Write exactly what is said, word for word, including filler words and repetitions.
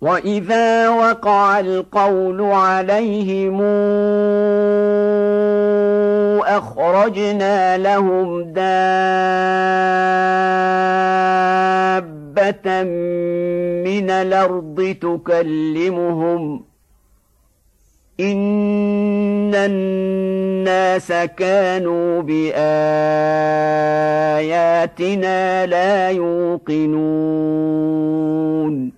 وإذا وقع القول عليهم أخرجنا لهم دابة من الأرض تكلمهم إن الناس كانوا بآياتنا لا يوقنون